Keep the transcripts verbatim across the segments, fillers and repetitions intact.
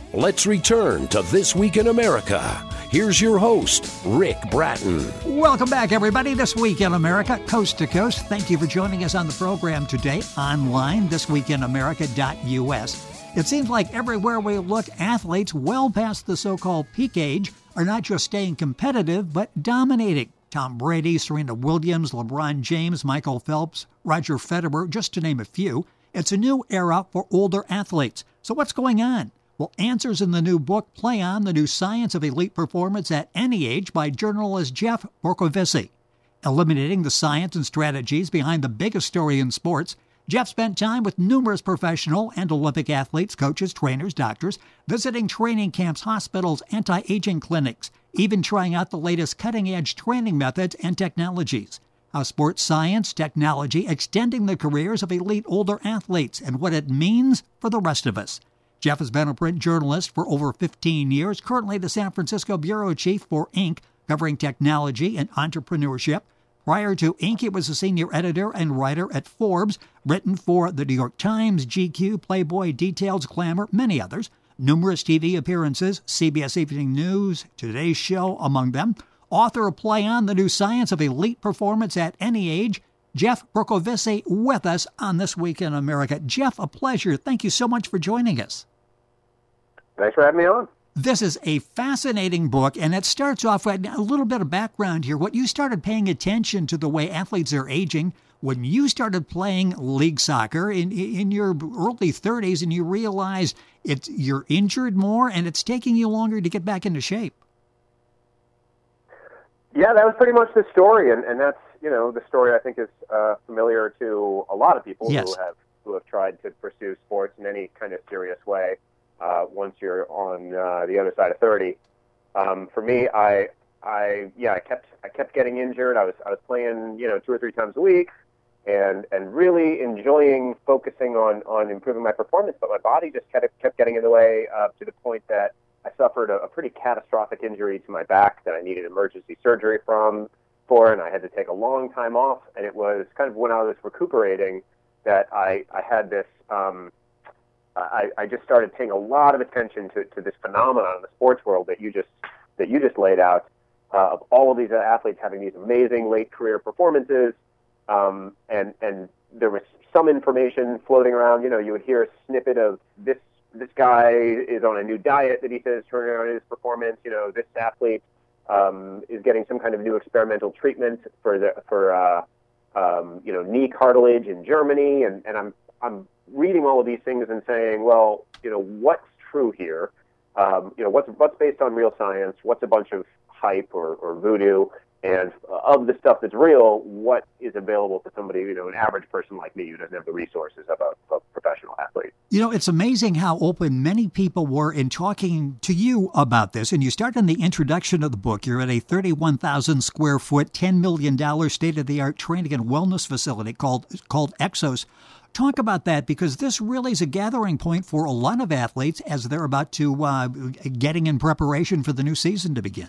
Let's return to This Week in America. Here's your host, Rick Bratton. Welcome back, everybody. This Week in America, coast to coast. Thank you for joining us on the program today, online, this week in america dot u s. It seems like everywhere we look, athletes well past the so-called peak age are not just staying competitive, but dominating. Tom Brady, Serena Williams, LeBron James, Michael Phelps, Roger Federer, just to name a few. It's a new era for older athletes. So what's going on? Well, answers in the new book play on the new science of elite performance at any age by journalist Jeff Bercovici. Eliminating the science and strategies behind the biggest story in sports, Jeff spent time with numerous professional and Olympic athletes, coaches, trainers, doctors, visiting training camps, hospitals, anti-aging clinics, even trying out the latest cutting-edge training methods and technologies. How sports science, technology, extending the careers of elite older athletes and what it means for the rest of us. Jeff has been a print journalist for over fifteen years, currently the San Francisco bureau chief for Inc, covering technology and entrepreneurship. Prior to Inc, he was a senior editor and writer at Forbes, written for The New York Times, G Q, Playboy, Details, Glamour, many others. Numerous T V appearances, C B S Evening News, Today's Show among them. Author of Play On, the new science of elite performance at any age. Jeff Bercovici with us on This Week in America. Jeff, a pleasure. Thank you so much for joining us. Thanks for having me on. This is a fascinating book, and it starts off with a little bit of background here. What you started paying attention to the way athletes are aging when you started playing league soccer in in your early thirties, and you realized it's you're injured more, and it's taking you longer to get back into shape. Yeah, that was pretty much the story, and, and that's, you know, the story I think is uh, familiar to a lot of people yes. who have who have tried to pursue sports in any kind of serious way. Uh, once you're on uh, the other side of thirty, um, for me, I, I, yeah, I kept, I kept getting injured. I was, I was playing, you know, two or three times a week, and and really enjoying focusing on, on improving my performance. But my body just kept, kept getting in the way uh, to the point that I suffered a, a pretty catastrophic injury to my back that I needed emergency surgery from for, and I had to take a long time off. And it was kind of when I was recuperating that I, I had this. Um, I, I just started paying a lot of attention to, to this phenomenon in the sports world that you just that you just laid out, uh, of all of these athletes having these amazing late career performances, um, and and there was some information floating around. You know, you would hear a snippet of this this guy is on a new diet that he says turning around his performance. You know, this athlete um, is getting some kind of new experimental treatment for the for uh, um, you know knee cartilage in Germany, and, and I'm I'm reading all of these things and saying, well, you know, what's true here? Um, you know, what's what's based on real science? What's a bunch of hype or, or voodoo? And of the stuff that's real, what is available to somebody, you know, an average person like me who doesn't have the resources of a, a professional athlete? You know, it's amazing how open many people were in talking to you about this. And you start in the introduction of the book. You're at a thirty-one thousand square foot, ten million dollars state-of-the-art training and wellness facility called called Exos. Talk about that, because this really is a gathering point for a lot of athletes as they're about to uh, getting in preparation for the new season to begin.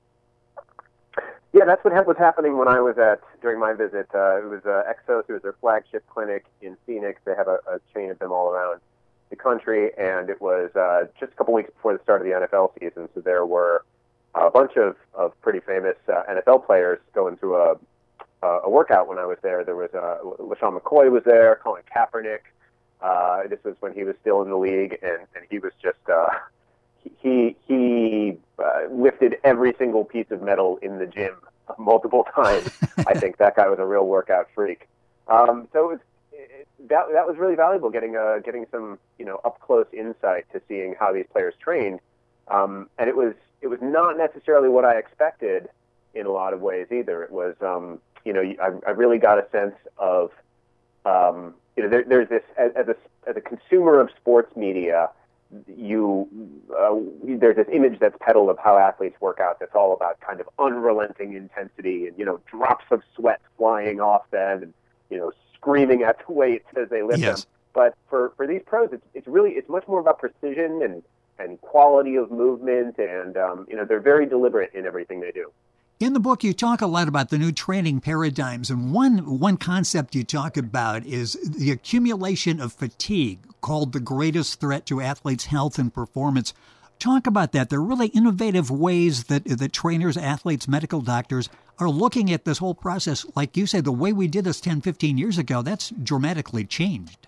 Yeah, that's what was happening when I was at, during my visit. Uh, it was uh, Exos, it was their flagship clinic in Phoenix. They have a, a chain of them all around the country, and it was uh, just a couple weeks before the start of the N F L season, so there were a bunch of, of pretty famous uh, N F L players going through a Uh, a workout when I was there. There was uh, LaShawn McCoy was there, Colin Kaepernick. Uh, this was when he was still in the league, and, and he was just uh, he he uh, lifted every single piece of metal in the gym multiple times. I think that guy was a real workout freak. Um, so it was, it, that that was really valuable, getting uh, getting some you know up close insight to seeing how these players trained, um, and it was it was not necessarily what I expected in a lot of ways either. It was um, you know, I, I really got a sense of, um, you know, there, there's this, as, as, a, as a consumer of sports media, you, uh, there's this image that's peddled of how athletes work out that's all about kind of unrelenting intensity and, you know, drops of sweat flying off them and, you know, screaming at the weights as they lift yes. them. But for, for these pros, it's, it's really, it's much more about precision and, and quality of movement, and, um, you know, they're very deliberate in everything they do. In the book, you talk a lot about the new training paradigms, and one one concept you talk about is the accumulation of fatigue, called the greatest threat to athletes' health and performance. Talk about that. There are really innovative ways that, that trainers, athletes, medical doctors are looking at this whole process. Like you say, the way we did this ten, fifteen years ago, that's dramatically changed.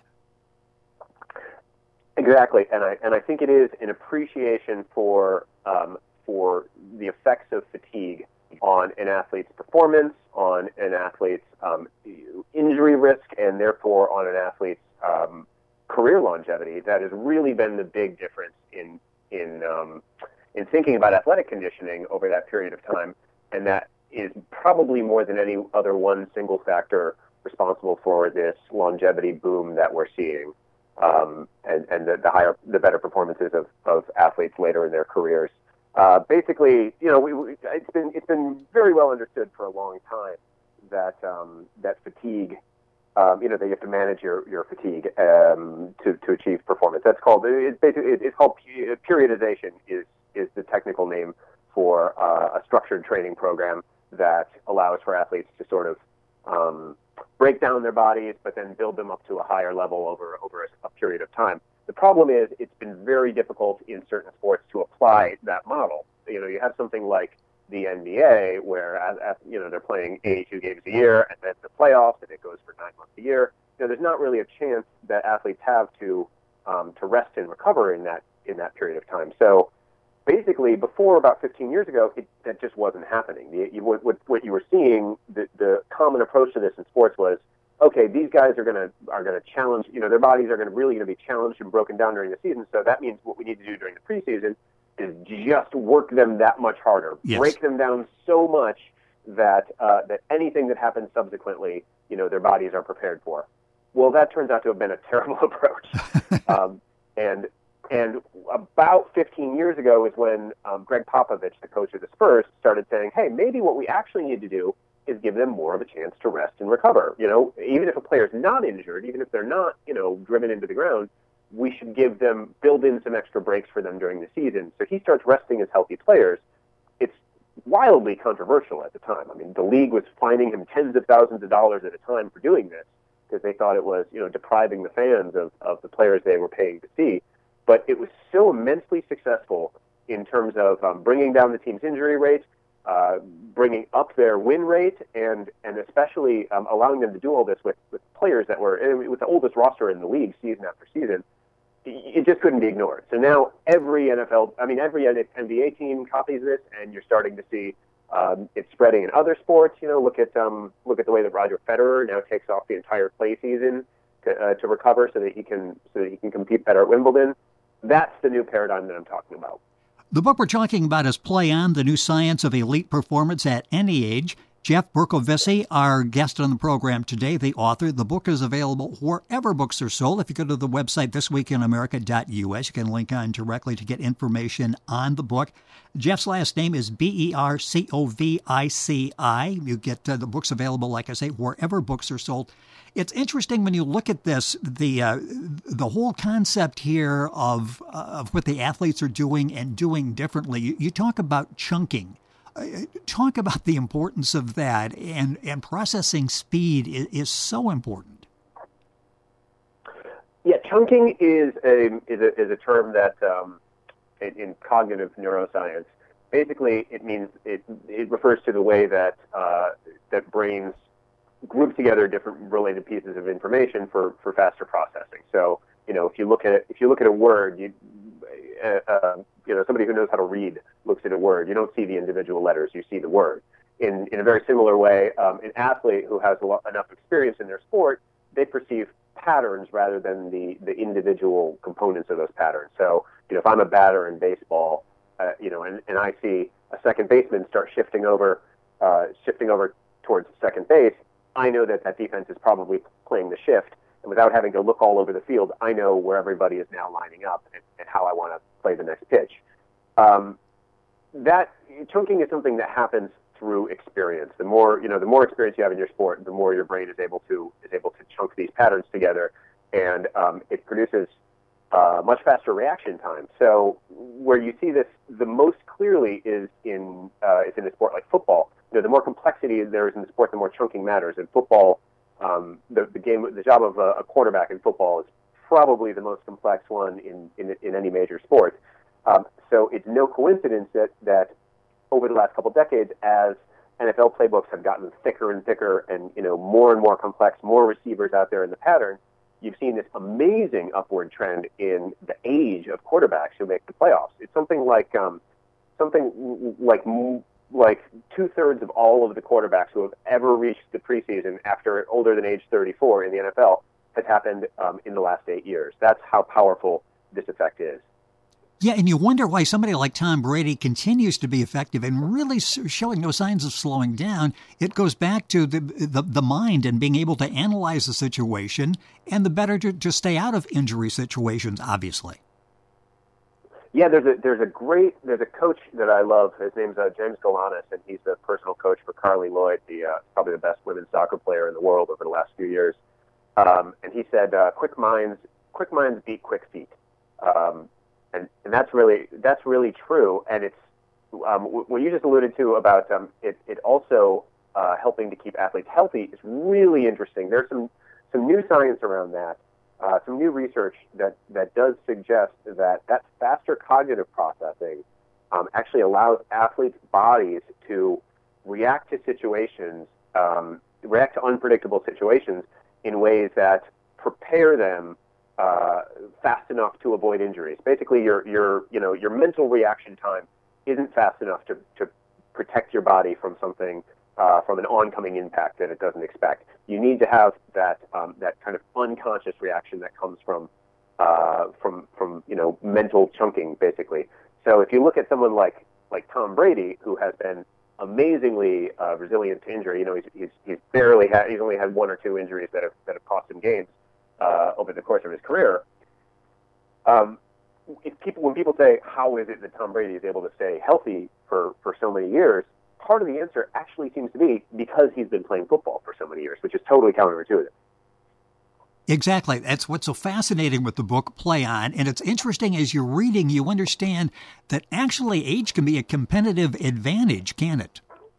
Exactly, and I and I think it is an appreciation for um, for the effects of fatigue on an athlete's performance, on an athlete's um, injury risk, and therefore on an athlete's um, career longevity. That has really been the big difference in in um, in thinking about athletic conditioning over that period of time, and that is probably more than any other one single factor responsible for this longevity boom that we're seeing, um, and and the, the higher, the better performances of, of athletes later in their careers. Uh, basically, you know, we, we, it's been it's been very well understood for a long time that um, that fatigue, um, you know, that you have to manage your your fatigue um, to to achieve performance. That's called it's basically it's called periodization is is the technical name for uh, a structured training program that allows for athletes to sort of um, break down their bodies, but then build them up to a higher level over over a, a period of time. The problem is it's been very difficult in certain sports to apply that model. You know, you have something like the N B A where, as, as, you know, they're playing eighty-two games a year, and then the playoffs, and it goes for nine months a year. You know, there's not really a chance that athletes have to um, to rest and recover in that in that period of time. So, basically, before about fifteen years ago, it, that just wasn't happening. The, you, what, what you were seeing, the, the common approach to this in sports was, okay, these guys are going to are going to challenge, you know, their bodies are going to really going to be challenged and broken down during the season. So that means what we need to do during the preseason is just work them that much harder, yes. break them down so much that uh, that anything that happens subsequently, you know, their bodies are prepared for. Well, that turns out to have been a terrible approach. um, and and about fifteen years ago is when um, Greg Popovich, the coach of the Spurs, started saying, hey, maybe what we actually need to do is give them more of a chance to rest and recover. You know, even if a player's not injured, even if they're not, you know, driven into the ground, we should give them, build in some extra breaks for them during the season. So he starts resting his healthy players. It's wildly controversial at the time. I mean, the league was fining him tens of thousands of dollars at a time for doing this because they thought it was, you know, depriving the fans of, of the players they were paying to see. But it was so immensely successful in terms of um, bringing down the team's injury rate, Uh, bringing up their win rate, and and especially um, allowing them to do all this with, with players that were with the oldest roster in the league season after season. It just couldn't be ignored. So now every N F L, I mean every N B A team copies this, and you're starting to see um, it spreading in other sports. You know, look at um, look at the way that Roger Federer now takes off the entire clay season to, uh, to recover so that he can so that he can compete better at Wimbledon. That's the new paradigm that I'm talking about. The book we're talking about is Play On, The New Science of Elite Performance at Any Age. Jeff Bercovici, our guest on the program today, the author. The book is available wherever books are sold. If you go to the website this week in america dot u s, you can link on directly to get information on the book. Jeff's last name is B E R C O V I C I. You get uh, the books available, like I say, wherever books are sold. It's interesting when you look at this, the uh, the whole concept here of uh, of what the athletes are doing and doing differently. You, you talk about chunking. Uh, talk about the importance of that, and, and processing speed is, is so important. Yeah, chunking is a is a, is a term that um, in, in cognitive neuroscience, basically it means it it refers to the way that uh, that brains group together different related pieces of information for, for faster processing. So, you know, if you look at if you look at a word, you uh, uh, you know, somebody who knows how to read looks at a word. You don't see the individual letters; you see the word. In in a very similar way, um, an athlete who has a lot, enough experience in their sport, they perceive patterns rather than the the individual components of those patterns. So, you know, if I'm a batter in baseball, uh, you know, and, and I see a second baseman start shifting over, uh, shifting over towards second base, I know that that defense is probably playing the shift, and without having to look all over the field, I know where everybody is now lining up and, and how I want to play the next pitch. Um, that chunking is something that happens through experience. The more you know, the more experience you have in your sport, the more your brain is able to is able to chunk these patterns together, and um, it produces uh, much faster reaction time. So where you see this the most clearly is in uh, is in a sport like football, you know, the more complexity there is in the sport, the more chunking matters. In football, um, the, the game, the job of a, a quarterback in football is probably the most complex one in, in, in any major sport. Um, so it's no coincidence that, that over the last couple of decades, as N F L playbooks have gotten thicker and thicker and, you know, more and more complex, more receivers out there in the pattern, you've seen this amazing upward trend in the age of quarterbacks who make the playoffs. It's something like um, something like like two-thirds of all of the quarterbacks who have ever reached the preseason after older than age thirty-four in the N F L has happened um, in the last eight years. That's how powerful this effect is. Yeah, and you wonder why somebody like Tom Brady continues to be effective and really showing no signs of slowing down. It goes back to the the, the mind and being able to analyze the situation, and the better to, to stay out of injury situations, obviously. Yeah, there's a there's a great there's a coach that I love. His name's uh, James Galanis, and he's the personal coach for Carly Lloyd, the uh, probably the best women's soccer player in the world over the last few years. Um, and he said, uh, "Quick minds, quick minds beat quick feet." Um, And, and that's really that's really true. And it's um, what you just alluded to about um, it, it also uh, helping to keep athletes healthy is really interesting. There's some some new science around that, uh, some new research that, that does suggest that that faster cognitive processing um, actually allows athletes' bodies to react to situations, um, react to unpredictable situations in ways that prepare them Uh, fast enough to avoid injuries. Basically, your your you know your mental reaction time isn't fast enough to, to protect your body from something uh, from an oncoming impact that it doesn't expect. You need to have that um, that kind of unconscious reaction that comes from uh, from from you know mental chunking, basically. So if you look at someone like like Tom Brady, who has been amazingly uh, resilient to injury, you know he's he's, he's barely had he's only had one or two injuries that have that have cost him games Uh, over the course of his career. Um, if people, when people say, how is it that Tom Brady is able to stay healthy for, for so many years, part of the answer actually seems to be because he's been playing football for so many years, which is totally counterintuitive. Exactly. That's what's so fascinating with the book, Play On. And it's interesting as you're reading, you understand that actually age can be a competitive advantage, can it?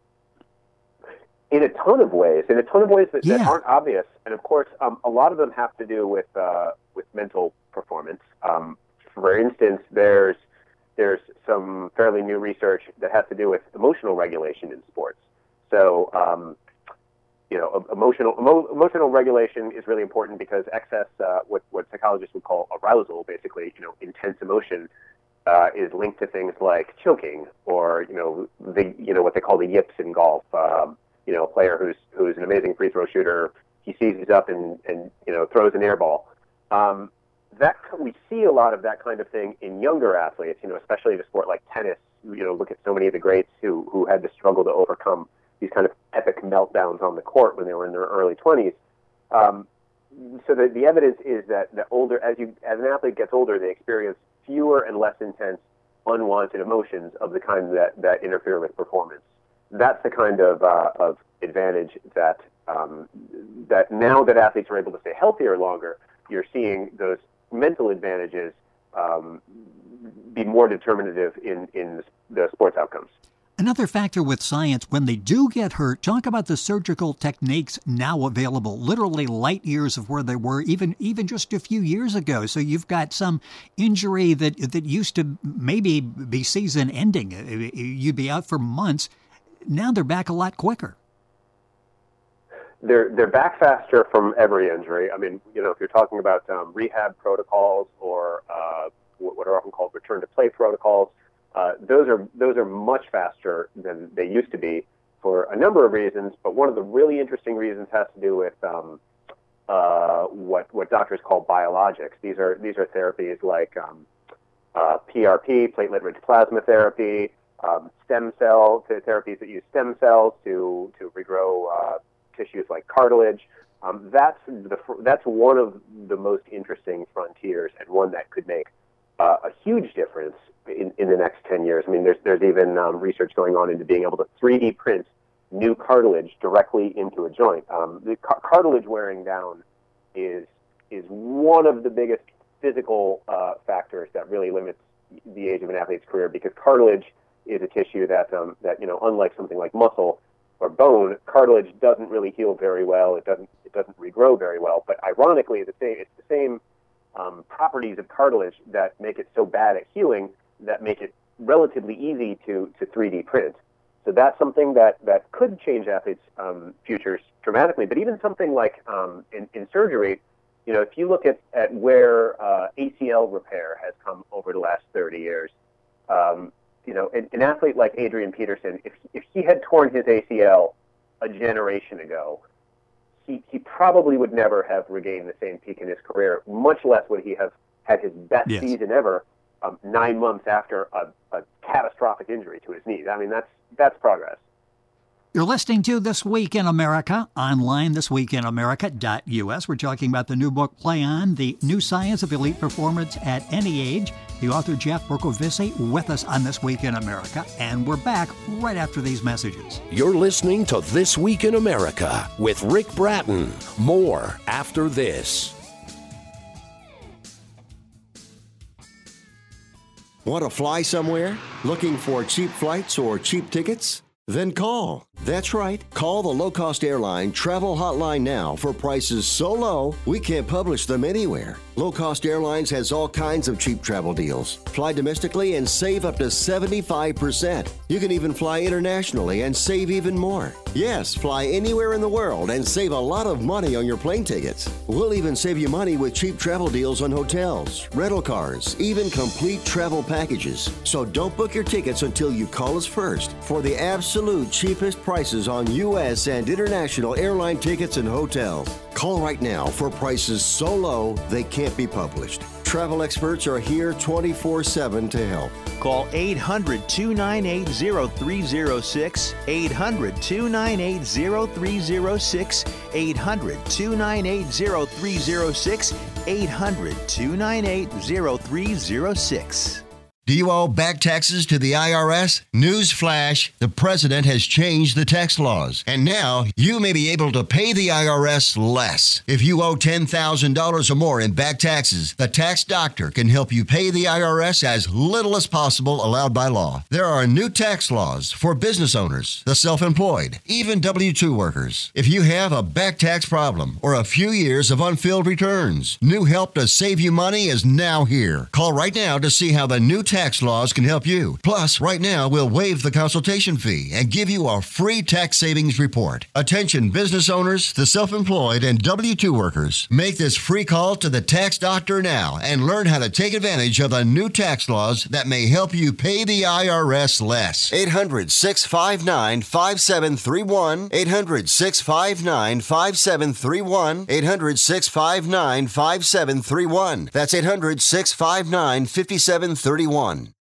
In a ton of ways, in a ton of ways that, yeah. that aren't obvious, and of course, um, a lot of them have to do with uh, with mental performance. Um, for instance, there's there's some fairly new research that has to do with emotional regulation in sports. So, um, you know, emotional emo- emotional regulation is really important because excess, uh, what what psychologists would call arousal, basically, you know, intense emotion, uh, is linked to things like choking or you know the you know what they call the yips in golf. Um, You know, a player who's who's an amazing free throw shooter, he seizes up and, and you know throws an air ball. Um, that we see a lot of that kind of thing in younger athletes. You know, especially in a sport like tennis. You know, look at so many of the greats who who had to struggle to overcome these kind of epic meltdowns on the court when they were in their early twenties. Um, so the the evidence is that the older as you as an athlete gets older, they experience fewer and less intense unwanted emotions of the kind that that interfere with performance. That's the kind of uh, of advantage that um, that now that athletes are able to stay healthier longer, you're seeing those mental advantages um, be more determinative in, in the sports outcomes. Another factor with science, when they do get hurt, talk about the surgical techniques now available, literally light years of where they were even even just a few years ago. So you've got some injury that that used to maybe be season ending. You'd be out for months. Now they're back a lot quicker. They're they're back faster from every injury. I mean, you know, if you're talking about um, rehab protocols or uh, what are often called return to play protocols, uh, those are those are much faster than they used to be for a number of reasons. But one of the really interesting reasons has to do with um, uh, what what doctors call biologics. These are these are therapies like um, uh, P R P, platelet-rich plasma therapy. Um, stem cell therapies that use stem cells to to regrow uh, tissues like cartilage. Um, that's the that's one of the most interesting frontiers, and one that could make uh, a huge difference in, in the next ten years. I mean, there's there's even um, research going on into being able to three D print new cartilage directly into a joint. Um, the car- cartilage wearing down is is one of the biggest physical uh, factors that really limits the age of an athlete's career, because cartilage is a tissue that, um, that you know, unlike something like muscle, or bone, cartilage doesn't really heal very well. It doesn't it doesn't regrow very well. But ironically, the same it's the same um, properties of cartilage that make it so bad at healing that make it relatively easy to to three D print. So that's something that, that could change athletes' um, futures dramatically. But even something like um, in, in surgery, you know, if you look at, at where uh, A C L repair has come over the last thirty years, um, you know, an, an athlete like Adrian Peterson, if, if he had torn his A C L a generation ago, he, he probably would never have regained the same peak in his career, much less would he have had his best yes. season ever um, nine months after a, a catastrophic injury to his knee. I mean, that's that's progress. You're listening to This Week in America, online, this week in america dot u s. We're talking about the new book, Play On, The New Science of Elite Performance at Any Age. The author, Jeff Bercovici, with us on This Week in America. And we're back right after these messages. You're listening to This Week in America with Rick Bratton. More after this. Want to fly somewhere? Looking for cheap flights or cheap tickets? Then call. That's right. Call the low-cost airline travel hotline now for prices so low we can't publish them anywhere. Low Cost Airlines has all kinds of cheap travel deals. Fly domestically and save up to seventy-five percent. You can even fly internationally and save even more. Yes, fly anywhere in the world and save a lot of money on your plane tickets. We'll even save you money with cheap travel deals on hotels, rental cars, even complete travel packages. So don't book your tickets until you call us first for the absolute cheapest prices on U S and international airline tickets and hotels. Call right now for prices so low they can't be published. Travel experts are here twenty-four seven to help. Call eight hundred, two nine eight, zero three zero six, eight hundred, two nine eight, zero three zero six, eight hundred, two nine eight, zero three zero six, eight hundred, two nine eight, zero three zero six. Do you owe back taxes to the I R S? Newsflash, the president has changed the tax laws, and now you may be able to pay the I R S less. If you owe ten thousand dollars or more in back taxes, the tax doctor can help you pay the I R S as little as possible allowed by law. There are new tax laws for business owners, the self-employed, even W two workers. If you have a back tax problem or a few years of unfilled returns, new help to save you money is now here. Call right now to see how the new tax Tax laws can help you. Plus, right now, we'll waive the consultation fee and give you a free tax savings report. Attention business owners, the self-employed, and W two workers. Make this free call to the tax doctor now and learn how to take advantage of the new tax laws that may help you pay the I R S less. eight hundred, six five nine, five seven three one. eight hundred, six five nine, five seven three one. eight hundred, six five nine, five seven three one. That's eight hundred, six five nine, five seven three one.